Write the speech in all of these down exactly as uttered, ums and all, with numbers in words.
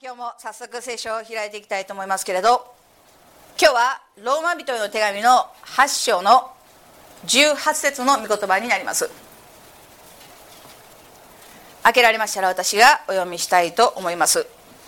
今日も早速聖書を開いていきたいと思いますけれど、今日はローマ人への手紙のはち章のじゅうはち節の御言葉になります。開けられましたら私がお読みしたいと思います。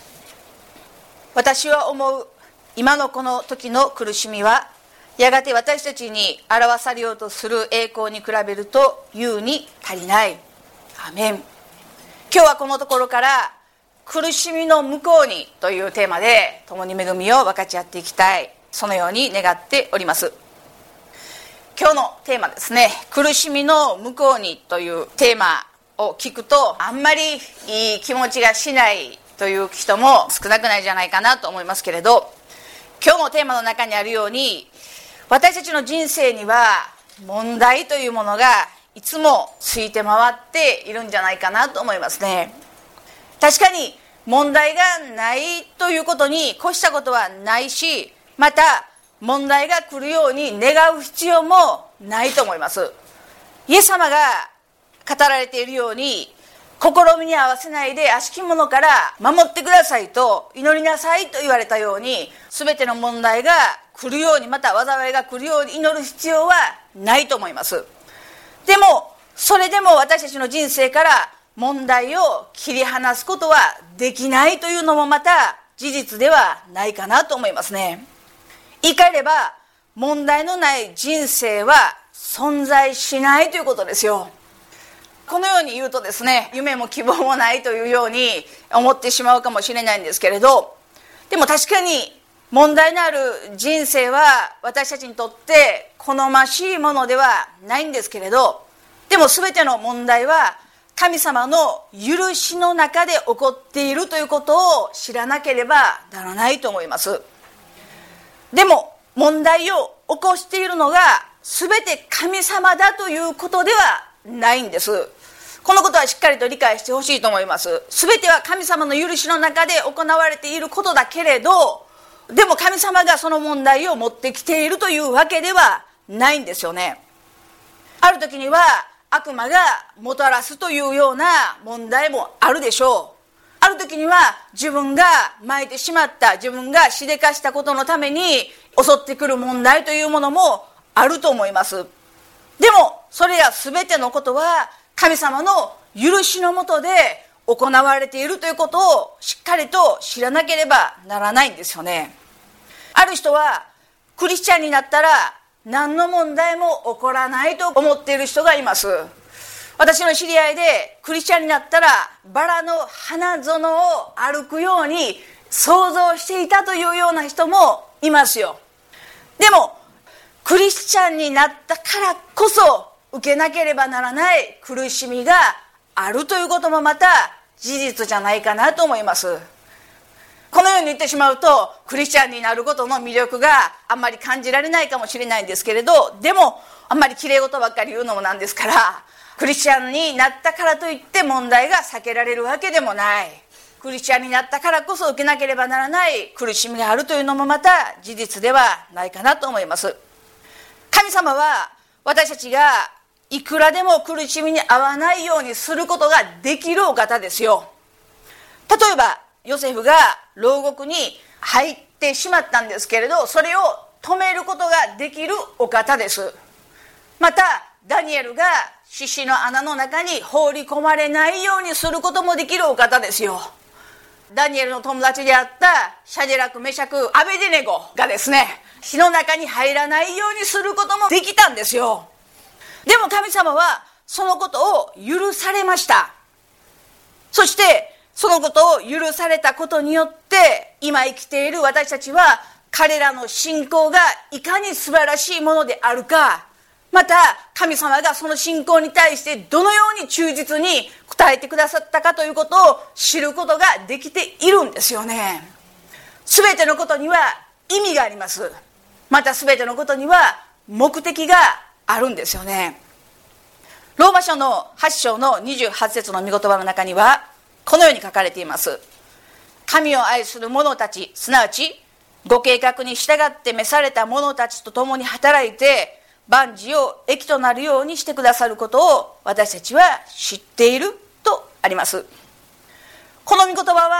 私は思う、今のこの時の苦しみはやがて私たちに表されようとする栄光に比べると優に足りない。アメン。今日はこのところから苦しみの向こうにというテーマで共に恵みを分かち合っていきたい、そのように願っております。今日のテーマですね、苦しみの向こうにというテーマを聞くとあんまりいい気持ちがしないという人も少なくないんじゃないかなと思いますけれど、今日のテーマの中にあるように私たちの人生には問題というものがいつもついて回っているんじゃないかなと思いますね。確かに問題がないということに越したことはないし、また問題が来るように願う必要もないと思います。イエス様が語られているように、試みに合わせないで悪しき者から守ってくださいと祈りなさいと言われたように、全ての問題が来るように、また災いが来るように祈る必要はないと思います。でもそれでも私たちの人生から問題を切り離すことはできないというのもまた事実ではないかなと思いますね。言い換えれば問題のない人生は存在しないということですよ。このように言うとですね、夢も希望もないというように思ってしまうかもしれないんですけれど、でも確かに問題のある人生は私たちにとって好ましいものではないんですけれど、でも全ての問題は神様の許しの中で起こっているということを知らなければならないと思います。でも問題を起こしているのが全て神様だということではないんです。このことはしっかりと理解してほしいと思います。全ては神様の許しの中で行われていることだけれど、でも神様がその問題を持ってきているというわけではないんですよね。ある時には悪魔がもたらすというような問題もあるでしょう。ある時には自分が巻いてしまった、自分がしでかしたことのために襲ってくる問題というものもあると思います。でもそれら全てのことは神様の許しのもとで行われているということをしっかりと知らなければならないんですよね。ある人はクリスチャンになったら何の問題も起こらないと思っている人がいます。私の知り合いでクリスチャンになったらバラの花園を歩くように想像していたというような人もいますよ。でもクリスチャンになったからこそ受けなければならない苦しみがあるということもまた事実じゃないかなと思います。このように言ってしまうとクリスチャンになることの魅力があんまり感じられないかもしれないんですけれど、でもあんまりきれい事ばっかり言うのもなんですから、クリスチャンになったからといって問題が避けられるわけでもない。クリスチャンになったからこそ受けなければならない苦しみがあるというのもまた事実ではないかなと思います。神様は私たちがいくらでも苦しみに遭わないようにすることができるお方ですよ。例えばヨセフが牢獄に入ってしまったんですけれど、それを止めることができるお方です。またダニエルが獅子の穴の中に放り込まれないようにすることもできるお方ですよ。ダニエルの友達であったシャデラクメシャクアベデネゴがですね、火の中に入らないようにすることもできたんですよ。でも神様はそのことを許されました。そしてそのことを許されたことによって今生きている私たちは彼らの信仰がいかに素晴らしいものであるか、また神様がその信仰に対してどのように忠実に応えてくださったかということを知ることができているんですよね。すべてのことには意味があります。またすべてのことには目的があるんですよね。ローマ書のはち章のにじゅうはち節の御言葉の中にはこのように書かれています。神を愛する者たち、すなわちご計画に従って召された者たちと共に働いて万事を益となるようにしてくださることを私たちは知っているとあります。この御言葉は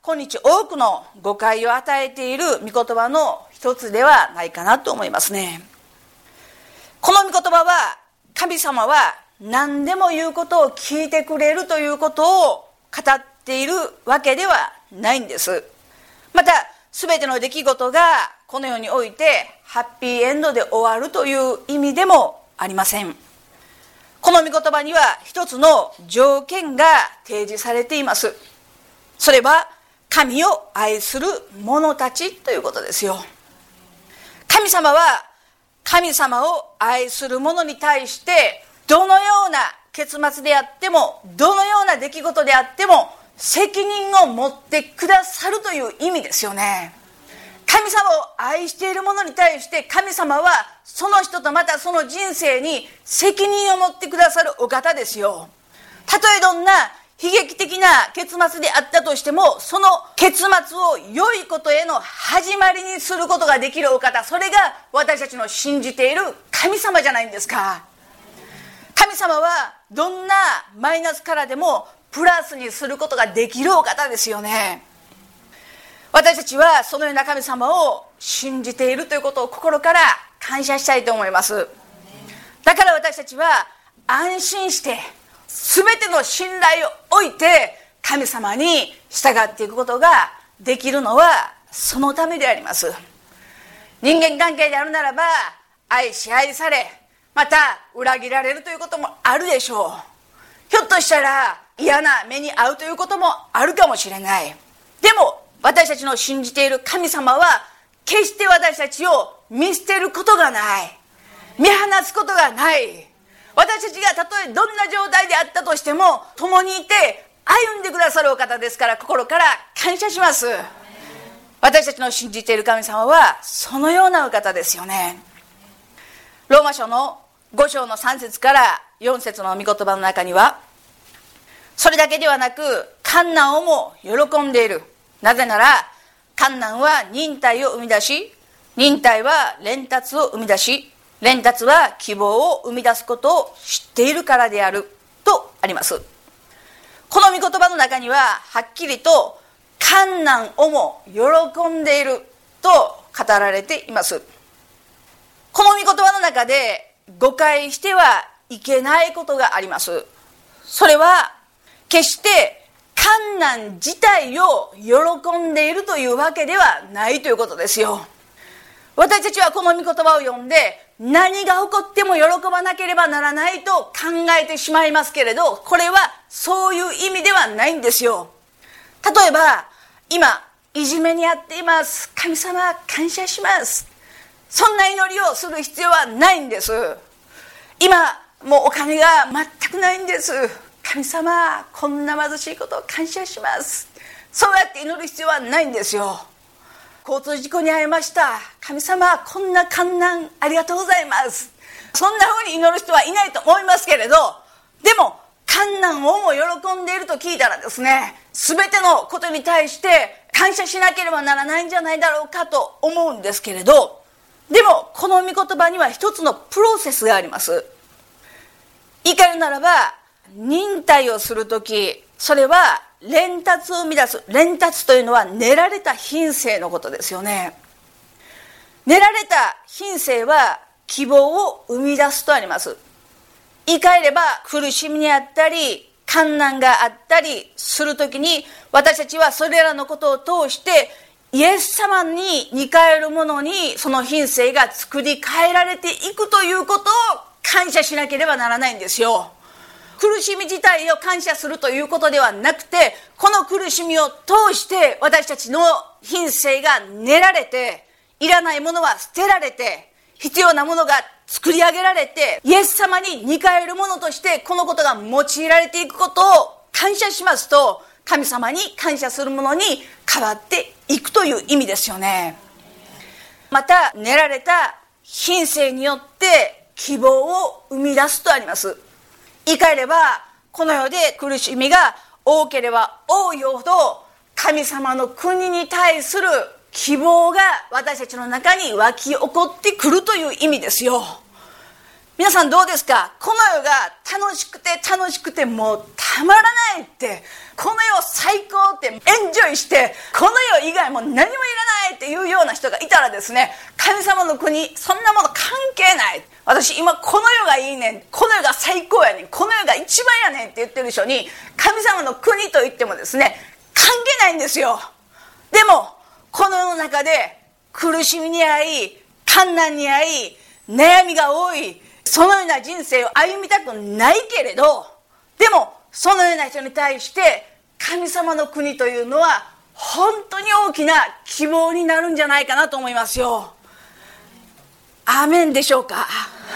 今日多くの誤解を与えている御言葉の一つではないかなと思いますね。この御言葉は、神様は何でも言うことを聞いてくれるということを語っているわけではないんです。また全ての出来事がこの世においてハッピーエンドで終わるという意味でもありません。この御言葉には一つの条件が提示されています。それは神を愛する者たちということですよ。神様は神様を愛する者に対してどのような結末であっても、どのような出来事であっても責任を持ってくださるという意味ですよね。神様を愛している者に対して神様はその人とまたその人生に責任を持ってくださるお方ですよ。たとえどんな悲劇的な結末であったとしても、その結末を良いことへの始まりにすることができるお方、それが私たちの信じている神様じゃないんですか。神様はどんなマイナスからでもプラスにすることができるお方ですよね。私たちはそのような神様を信じているということを心から感謝したいと思います。だから私たちは安心して全ての信頼を置いて神様に従っていくことができるのはそのためであります。人間関係であるならば愛し愛され、また裏切られるということもあるでしょう。ひょっとしたら嫌な目に遭うということもあるかもしれない。でも私たちの信じている神様は決して私たちを見捨てることがない、見放すことがない。私たちがたとえどんな状態であったとしても共にいて歩んでくださるお方ですから、心から感謝します。私たちの信じている神様はそのようなお方ですよね。ローマ書のご章のさん節からよん節の御言葉の中には、それだけではなく患難をも喜んでいる。なぜなら患難は忍耐を生み出し、忍耐は連達を生み出し、連達は希望を生み出すことを知っているからであるとあります。この御言葉の中にははっきりと患難をも喜んでいると語られています。この御言葉の中で誤解してはいけないことがあります。それは決して患難自体を喜んでいるというわけではないということですよ。私たちはこの御言葉を読んで何が起こっても喜ばなければならないと考えてしまいますけれど、これはそういう意味ではないんですよ。例えば今いじめにあっています、神様感謝します、そんな祈りをする必要はないんです。今もうお金が全くないんです、神様こんな貧しいことを感謝します、そうやって祈る必要はないんですよ。交通事故に遭いました、神様こんな患難ありがとうございます、そんな風に祈る人はいないと思いますけれど、でも患難をも喜んでいると聞いたらですね、全てのことに対して感謝しなければならないんじゃないだろうかと思うんですけれど、でもこの御言葉には一つのプロセスがあります。言い換えるならば忍耐をするとき、それは連達を生み出す。連達というのは練られた品性のことですよね。練られた品性は希望を生み出すとあります。言い換えれば苦しみにあったり患難があったりするときに、私たちはそれらのことを通してイエス様に似変えるものにその品性が作り変えられていくということを感謝しなければならないんですよ。苦しみ自体を感謝するということではなくて、この苦しみを通して私たちの品性が練られて、いらないものは捨てられて、必要なものが作り上げられて、イエス様に似変えるものとしてこのことが用いられていくことを感謝しますと、神様に感謝するものに変わっていくという意味ですよね。また練られた品性によって希望を生み出すとあります。言い換えれば、この世で苦しみが多ければ多いほど神様の国に対する希望が私たちの中に湧き起こってくるという意味ですよ。 皆さんどうですか？この世が楽しくて楽しくてもうたまらないって、この世最高ってエンジョイして、この世以外も何もいらないっていうような人がいたらですね、神様の国そんなもの関係ない、私今この世がいいねん、この世が最高やねん、この世が一番やねんって言ってる人に、神様の国といってもですね関係ないんですよ。でもこの世の中で苦しみに遭い、困難に遭い、悩みが多い、そのような人生を歩みたくないけれど、でもそのような人に対して神様の国というのは本当に大きな希望になるんじゃないかなと思いますよ。アーメンでしょうか。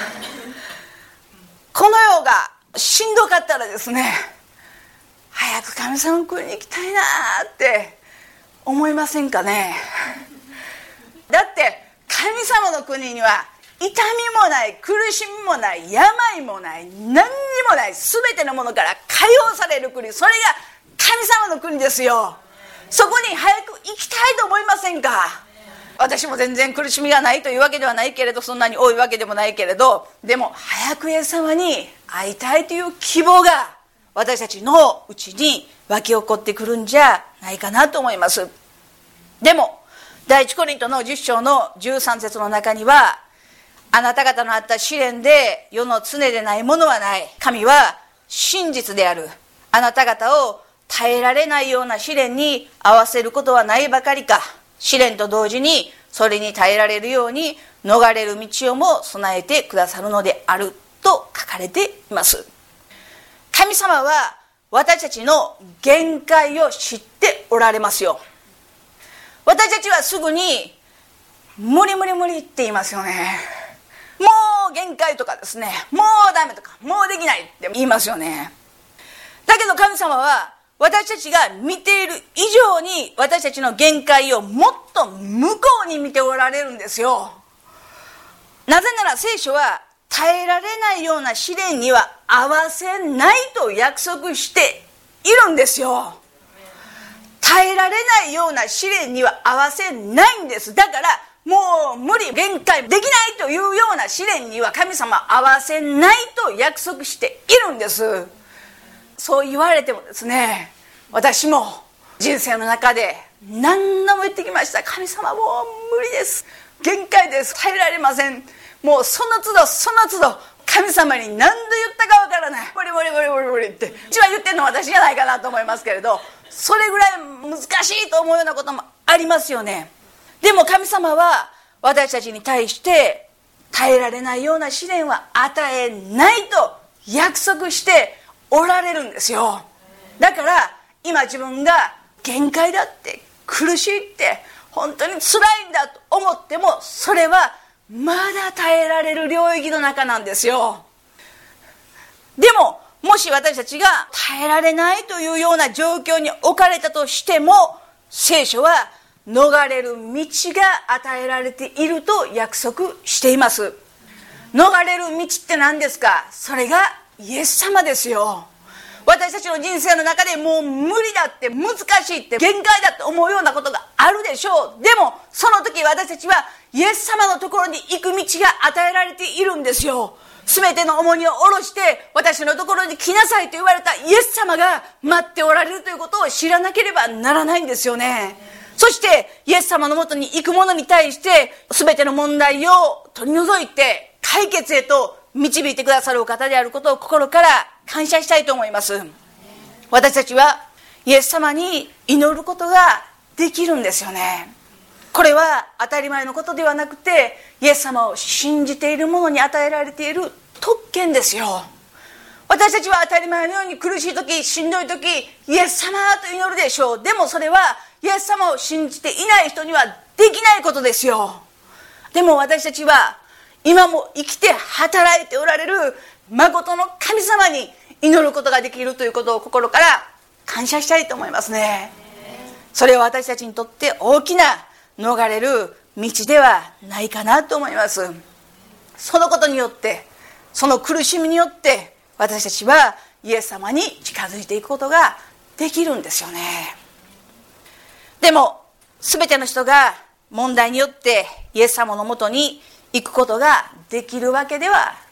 この世がしんどかったらですね、早く神様の国に行きたいなって思いませんかね。だって神様の国には痛みもない、苦しみもない、病もない、何にもない、全てのものから解放される国、それが神様の国ですよ。そこに早く行きたいと思いませんか。私も全然苦しみがないというわけではないけれど、そんなに多いわけでもないけれど、でも早くイエス様に会いたいという希望が私たちのうちに湧き起こってくるんじゃないかなと思います。でも第一コリントのじゅっ章のじゅうさん節の中には、あなた方のあった試練で世の常でないものはない。神は真実である。あなた方を耐えられないような試練に合わせることはないばかりか、試練と同時にそれに耐えられるように逃れる道をも備えてくださるのであると書かれています。神様は私たちの限界を知っておられますよ。私たちはすぐに無理無理無理って言いますよね。もう限界とかですね、もうダメとか、もうできないって言いますよね。だけど神様は私たちが見ている以上に私たちの限界をもっと向こうに見ておられるんですよ。なぜなら聖書は耐えられないような試練には合わせないと約束しているんですよ。耐えられないような試練には合わせないんです。だからもう無理、限界できないというような試練には神様合わせないと約束しているんです。そう言われてもですね、私も人生の中で何度も言ってきました。神様もう無理です、限界です、耐えられません。もうその都度その都度神様に何度言ったかわからない、無理無理無理無理無理って一番言ってるのは私じゃないかなと思いますけれど、それぐらい難しいと思うようなこともありますよね。でも神様は私たちに対して耐えられないような試練は与えないと約束しておられるんですよ。だから今自分が限界だって、苦しいって、本当に辛いんだと思っても、それはまだ耐えられる領域の中なんですよ。でももし私たちが耐えられないというような状況に置かれたとしても、聖書は逃れる道が与えられていると約束しています。逃れる道って何ですか？それがイエス様ですよ。私たちの人生の中でもう無理だって、難しいって、限界だって思うようなことがあるでしょう。でもその時私たちはイエス様のところに行く道が与えられているんですよ。すべての重荷を下ろして私のところに来なさいと言われたイエス様が待っておられるということを知らなければならないんですよね。そしてイエス様のもとに行く者に対して全ての問題を取り除いて解決へと導いてくださるお方であることを心から感謝したいと思います。私たちはイエス様に祈ることができるんですよね。これは当たり前のことではなくて、イエス様を信じている者に与えられている特権ですよ。私たちは当たり前のように苦しい時、しんどい時、イエス様と祈るでしょう。でもそれはイエス様を信じていない人にはできないことですよ。でも私たちは今も生きて働いておられる誠の神様に祈ることができるということを心から感謝したいと思いますね。それは私たちにとって大きな逃れる道ではないかなと思います。そのことによって、その苦しみによって私たちはイエス様に近づいていくことができるんですよね。でも全ての人が問題によってイエス様のもとに行くことができるわけでは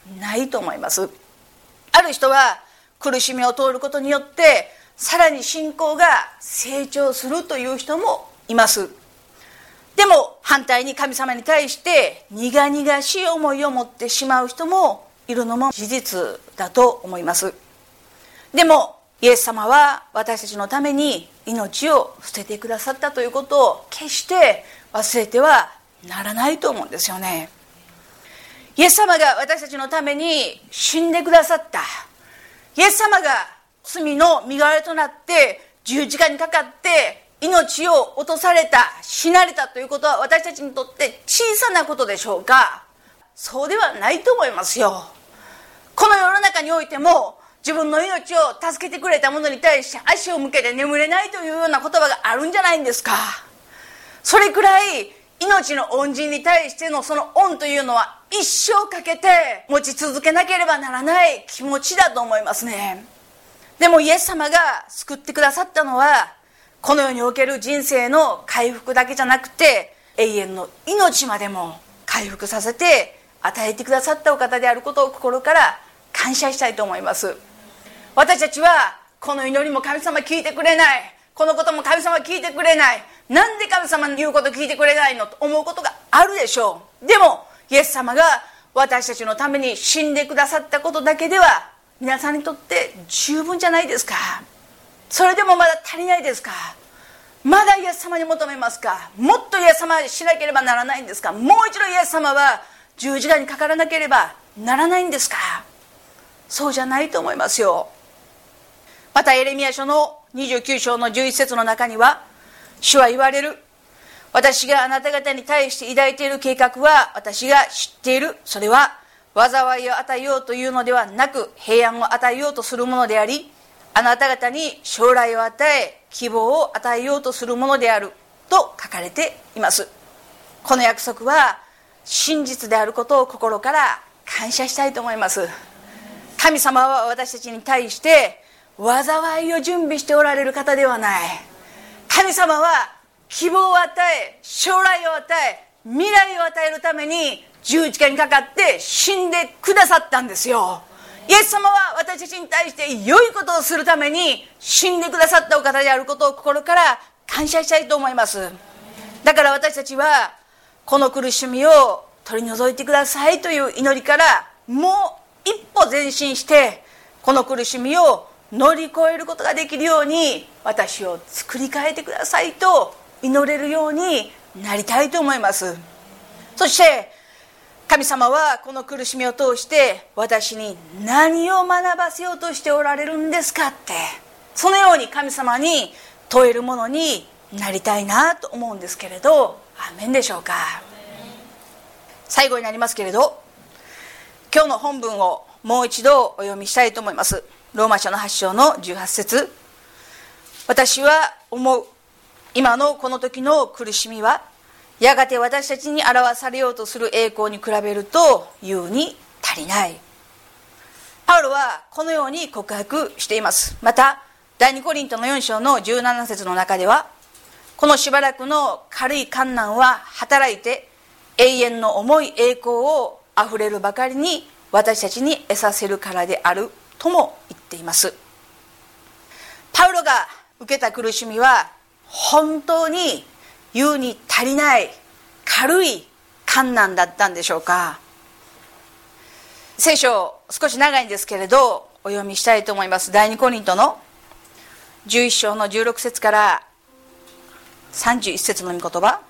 ないと思います。ある人は苦しみを通ることによってさらに信仰が成長するという人もいます。でも反対に神様に対して苦々しい思いを持ってしまう人もいるのも事実だと思います。でもイエス様は私たちのために命を捨ててくださったということを決して忘れてはならないと思うんですよね。イエス様が私たちのために死んでくださった。イエス様が罪の身代わりとなって十字架にかかって命を落とされた、死なれたということは私たちにとって小さなことでしょうか？そうではないと思いますよ。この世の中においても自分の命を助けてくれた者に対して足を向けて眠れないというような言葉があるんじゃないんですか。それくらい命の恩人に対してのその恩というのは一生かけて持ち続けなければならない気持ちだと思いますね。でもイエス様が救ってくださったのはこの世における人生の回復だけじゃなくて永遠の命までも回復させて与えてくださったお方であることを心から感謝したいと思います。私たちはこの祈りも神様聞いてくれない、このことも神様聞いてくれない、なんで神様の言うこと聞いてくれないのと思うことがあるでしょう。でもイエス様が私たちのために死んでくださったことだけでは皆さんにとって十分じゃないですか。それでもまだ足りないですか？まだイエス様に求めますか？もっとイエス様にしなければならないんですか？もう一度イエス様は十字架にかからなければならないんですか？そうじゃないと思いますよ。またエレミヤ書のにじゅうきゅう章のじゅういち節の中には主は言われる。私があなた方に対して抱いている計画は私が知っている。それは災いを与えようというのではなく平安を与えようとするものであり、あなた方に将来を与え希望を与えようとするものであると書かれています。この約束は真実であることを心から感謝したいと思います。神様は私たちに対して災いを準備しておられる方ではない。神様は希望を与え将来を与え未来を与えるために十字架にかかって死んでくださったんですよ。イエス様は私たちに対して良いことをするために死んでくださったお方であることを心から感謝したいと思います。だから私たちはこの苦しみを取り除いてくださいという祈りからもう一歩前進してこの苦しみを乗り越えることができるように私を作り変えてくださいと祈れるようになりたいと思います。そして神様はこの苦しみを通して私に何を学ばせようとしておられるんですかって、そのように神様に問えるものになりたいなと思うんですけれど、アーメンでしょうか。最後になりますけれど、今日の本文をもう一度お読みしたいと思います。ローマ書のはち章のじゅうはち節。私は思う、今のこの時の苦しみはやがて私たちに表されようとする栄光に比べると優に足りない。パウロはこのように告白しています。また第二コリントのよん章のじゅうなな節の中では、このしばらくの軽い患難は働いて永遠の重い栄光をあふれるばかりに私たちに得させるからであるとも言っています。パウロが受けた苦しみは本当に優に足りない軽い患難だったんでしょうか。聖書少し長いんですけれどお読みしたいと思います。第二コリントのじゅういち章のじゅうろく節からさんじゅういち節の御言葉。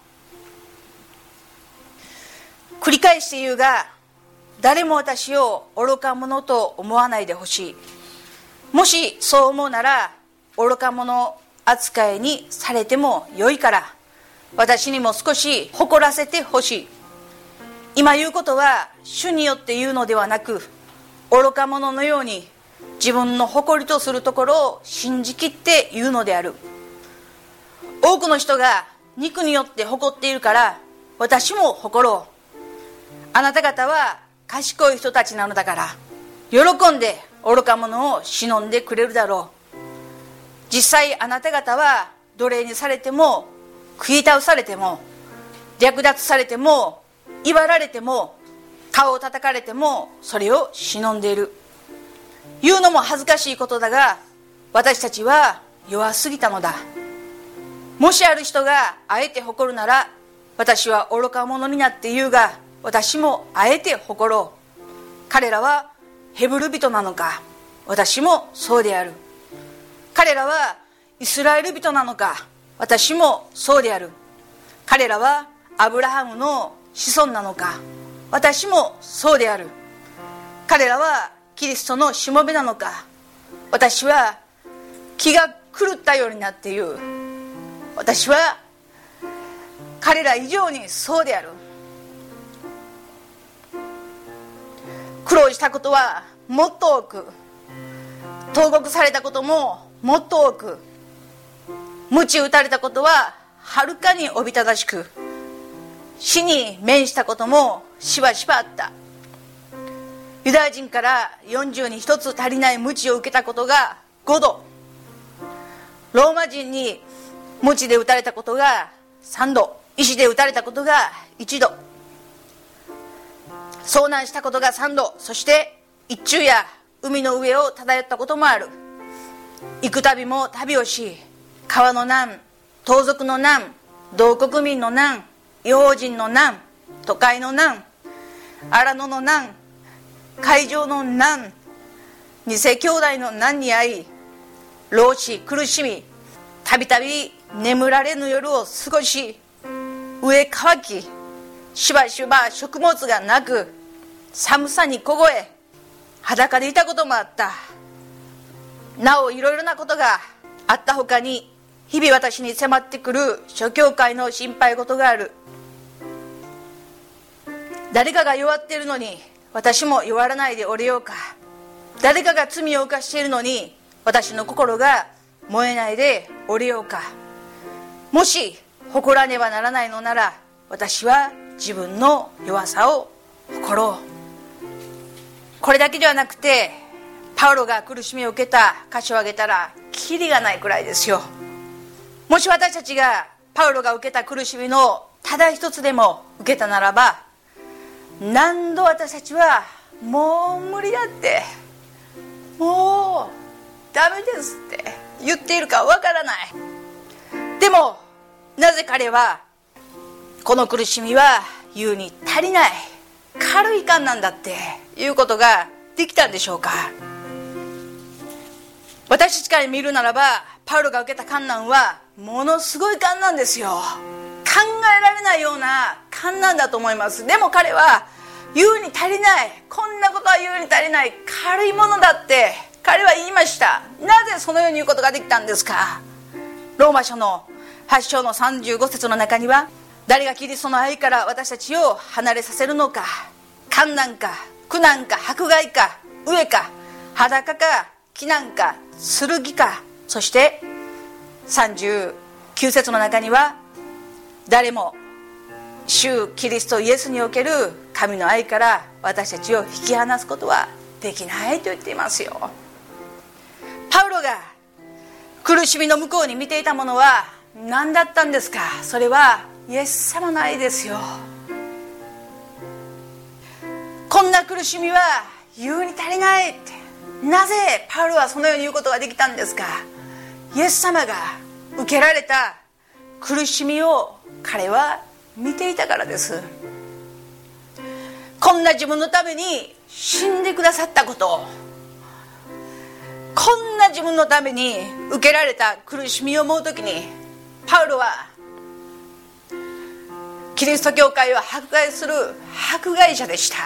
繰り返して言うが、誰も私を愚か者と思わないでほしい。もしそう思うなら愚か者扱いにされてもよいから私にも少し誇らせてほしい。今言うことは主によって言うのではなく、愚か者のように自分の誇りとするところを信じきって言うのである。多くの人が肉によって誇っているから私も誇ろう。あなた方は賢い人たちなのだから喜んで愚か者を忍んでくれるだろう。実際あなた方は奴隷にされても食い倒されても略奪されても威張られても顔を叩かれてもそれを忍んでいる。言うのも恥ずかしいことだが、私たちは弱すぎたのだ。もしある人があえて誇るなら、私は愚か者になって言うが、私もあえて誇ろう。彼らはヘブル人なのか、私もそうである。彼らはイスラエル人なのか、私もそうである。彼らはアブラハムの子孫なのか、私もそうである。彼らはキリストのしもべなのか、私は気が狂ったようになっている。私は彼ら以上にそうである。苦労したことはもっと多く、投獄されたことももっと多く、鞭打たれたことははるかにおびただしく、死に面したこともしばしばあった。ユダヤ人からよんじゅうにひとつ足りない鞭を受けたことがごど、ローマ人に鞭で打たれたことがさんど、石で打たれたことがいちど、遭難したことがさんど、そして一昼夜海の上を漂ったこともある。幾度も旅をし、川の難、盗賊の難、同国民の難、異邦人の難、都会の難、荒野の難、海上の難、偽兄弟の難に遭い、労し苦しみ、たびたび眠られぬ夜を過ごし、飢え渇き、しばしば食物がなく、寒さに凍え、裸でいたこともあった。なおいろいろなことがあったほかに、日々私に迫ってくる諸教会の心配事がある。誰かが弱っているのに私も弱らないでおれようか。誰かが罪を犯しているのに私の心が燃えないでおれようか。もし誇らねばならないのなら、私は自分の弱さを誇ろう。これだけではなくて、パウロが苦しみを受けた箇所を挙げたらキリがないくらいですよ。もし私たちがパウロが受けた苦しみのただ一つでも受けたならば、何度私たちはもう無理だって、もうダメですって言っているかわからない。でもなぜ彼はこの苦しみは言うに足りない、軽い感なんだっていうことができたんでしょうか。私たちから見るならば、パウロが受けた患難はものすごい患難ですよ。考えられないような患難だと思います。でも彼は言うに足りない、こんなことは言うに足りない、軽いものだって彼は言いました。なぜそのように言うことができたんですか。ローマ書のはち章のさんじゅうご節の中には、誰がキリストの愛から私たちを離れさせるのか、患難か苦難か迫害か飢えか裸か飢難か剣か、そしてさんじゅうきゅう節の中には、誰も主キリストイエスにおける神の愛から私たちを引き離すことはできないと言っていますよ。パウロが苦しみの向こうに見ていたものは何だったんですか。それはイエス様の愛ですよ。こんな苦しみは言うに足りないって、なぜパウロはそのように言うことができたんですか。イエス様が受けられた苦しみを彼は見ていたからです。こんな自分のために死んでくださったこと、こんな自分のために受けられた苦しみを思うときに、パウロはキリスト教会を迫害する迫害者でした。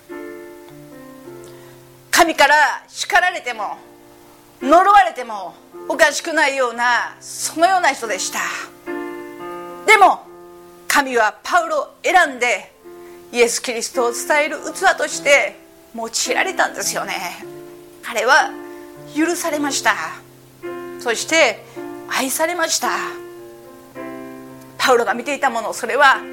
神から叱られても呪われてもおかしくないような、そのような人でした。でも神はパウロを選んでイエス・キリストを伝える器として用いられたんですよね。彼は許されました。そして愛されました。パウロが見ていたもの、それは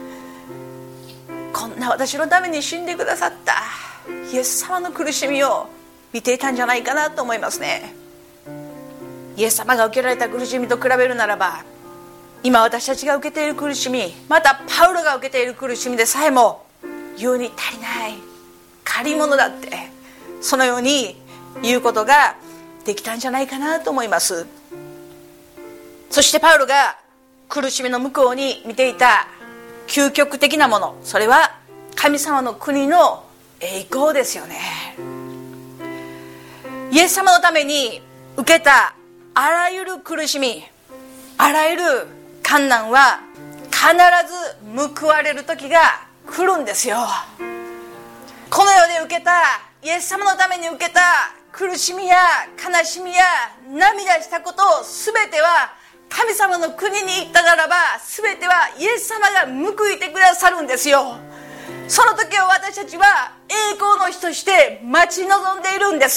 こんな私のために死んでくださったイエス様の苦しみを見ていたんじゃないかなと思いますね。イエス様が受けられた苦しみと比べるならば、今私たちが受けている苦しみ、またパウロが受けている苦しみでさえも言うに足りない、借り物だって、そのように言うことができたんじゃないかなと思います。そしてパウロが苦しみの向こうに見ていた究極的なもの、それは神様の国の栄光ですよね。イエス様のために受けたあらゆる苦しみ、あらゆる患難は必ず報われる時が来るんですよ。この世で受けた、イエス様のために受けた苦しみや悲しみや涙したことを全ては神様の国に行ったならば、全てはイエス様が報いてくださるんですよ。その時を私たちは栄光の日として待ち望んでいるんです。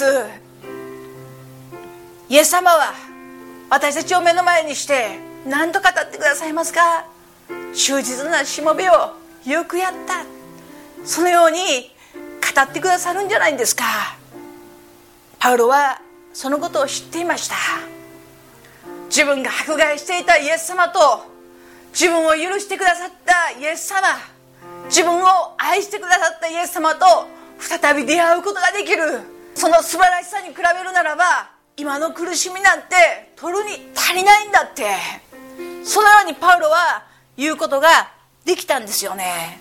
イエス様は私たちを目の前にして何と語ってくださいますか？忠実なしもべをよくやった、そのように語ってくださるんじゃないんですか。パウロはそのことを知っていました。自分が迫害していたイエス様と、自分を許してくださったイエス様、自分を愛してくださったイエス様と再び出会うことができる、その素晴らしさに比べるならば今の苦しみなんて取るに足りないんだって、そのようにパウロは言うことができたんですよね。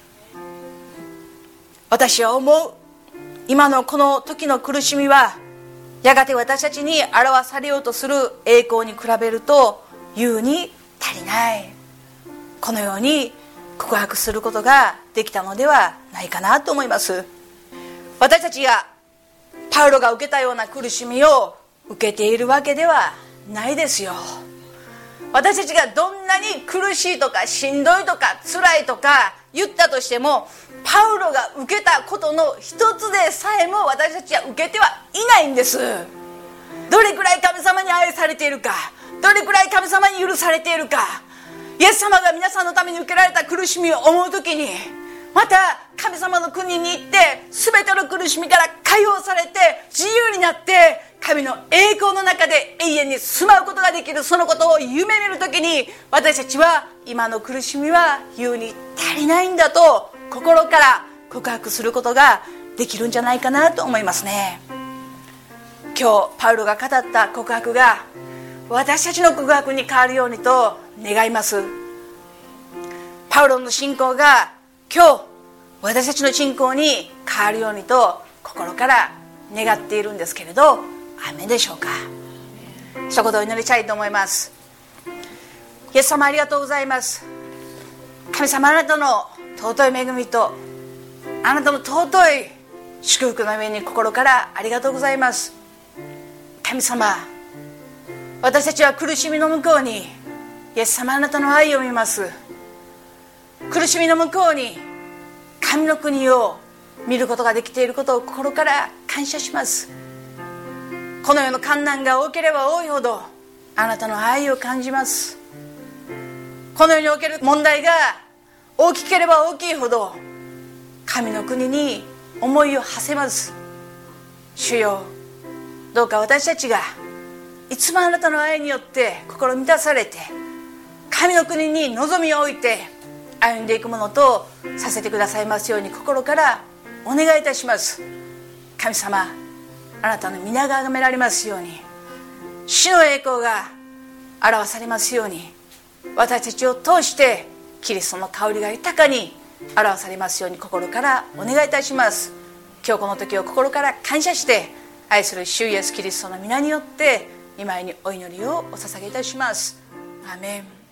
私は思う、今のこの時の苦しみはやがて私たちに表されようとする栄光に比べると優に足りない、このように告白することができたのではないかなと思います。私たちがパウロが受けたような苦しみを受けているわけではないですよ。私たちがどんなに苦しいとかしんどいとか辛いとか言ったとしても、パウロが受けたことの一つでさえも私たちは受けてはいないんです。どれくらい神様に愛されているか、どれくらい神様に許されているか、イエス様が皆さんのために受けられた苦しみを思うときに、また神様の国に行って全ての苦しみから解放されて自由になって神の栄光の中で永遠に住まうことができる、そのことを夢見るときに、私たちは今の苦しみは優に足りないんだと心から告白することができるんじゃないかなと思いますね。今日パウロが語った告白が私たちの告白に変わるようにと願います。パウロの信仰が今日私たちの信仰に変わるようにと心から願っているんですけれど、アーメンでしょうか。一言お祈りしたいと思います。イエス様ありがとうございます。神様、あなたの尊い恵みとあなたの尊い祝福の上に心からありがとうございます。神様、私たちは苦しみの向こうにイエス様あなたの愛を見ます。苦しみの向こうに神の国を見ることができていることを心から感謝します。この世の困難が多ければ多いほどあなたの愛を感じます。この世における問題が大きければ大きいほど神の国に思いを馳せます。主よ、どうか私たちがいつもあなたの愛によって心満たされて神の国に望みを置いて歩んでいくものとさせてくださいますように心からお願いいたします。神様、あなたの皆が崇められますように、主の栄光が表されますように、私たちを通してキリストの香りが豊かに表されますように心からお願いいたします。今日この時を心から感謝して愛する主イエスキリストの皆によって御前にお祈りをお捧げいたします。アーメン。